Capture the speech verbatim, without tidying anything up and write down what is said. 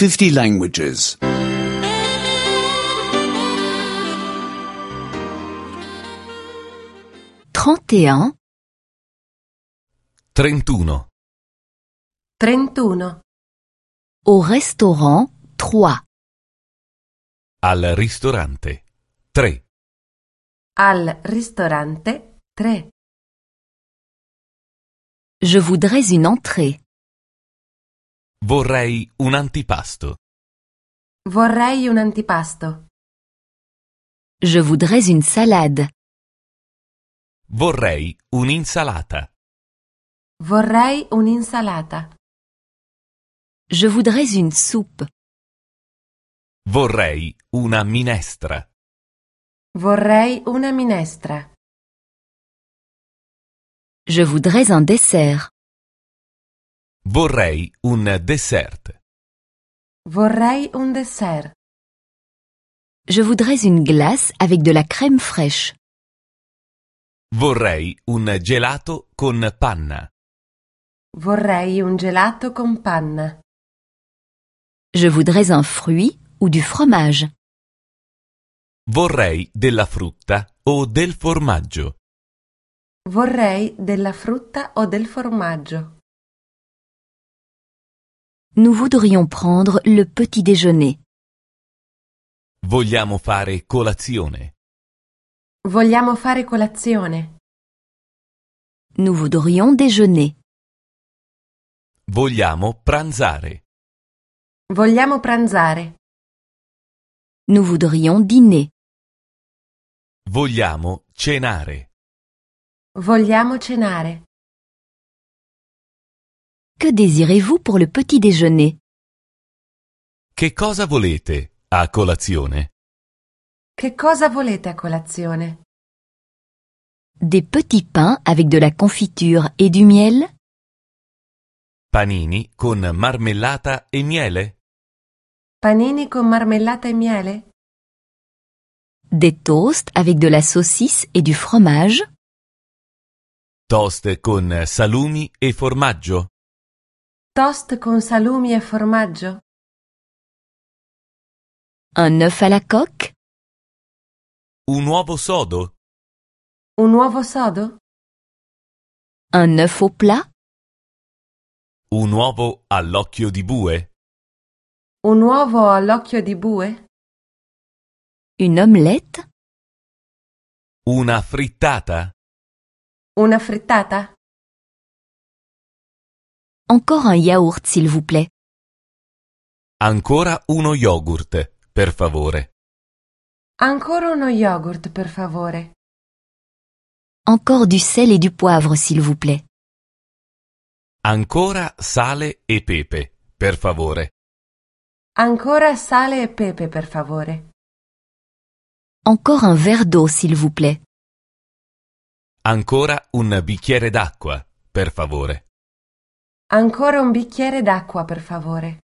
fifty languages. trente et un, trentuno. trentuno. au restaurant trois, Al ristorante. tre. Al ristorante tre. je voudrais une entrée, Vorrei un antipasto. Vorrei un antipasto. je voudrais une salade, Vorrei un'insalata. Vorrei un'insalata. je voudrais une soupe, Vorrei una minestra. Vorrei una minestra. je voudrais un dessert, Vorrei un dessert. Vorrei un dessert. je voudrais une glace avec de la crème fraîche, Vorrei un gelato con panna. Vorrei un gelato con panna. je voudrais un fruit ou du fromage, Vorrei della frutta o del formaggio. Vorrei della frutta o del formaggio. nous voudrions prendre le petit déjeuner, Vogliamo fare colazione. Vogliamo fare colazione. nous voudrions déjeuner, Vogliamo pranzare. Vogliamo pranzare. nous voudrions dîner, Vogliamo cenare. Vogliamo cenare. que désirez-vous pour le petit déjeuner? Che cosa volete a colazione? Che cosa volete a colazione? Des petits pains avec de la confiture et du miel, Panini con marmellata e miele? Panini con marmellata e miele? des toasts avec de la saucisse et du fromage, Toast con salumi e formaggio? Toast con salumi e formaggio? un œuf à la coque, Un uovo sodo? Un uovo sodo? un œuf au plat, Un uovo all'occhio di bue? Un uovo all'occhio di bue? une omelette, Una frittata? Una frittata? encore un yaourt s'il vous plaît, Ancora uno yogurt, per favore. Ancora uno yogurt, per favore. encore du sel et du poivre s'il vous plaît, Ancora sale e pepe, per favore. Ancora sale e pepe, per favore. encore un verre d'eau s'il vous plaît, Ancora un bicchiere d'acqua, per favore. Ancora un bicchiere d'acqua, per favore.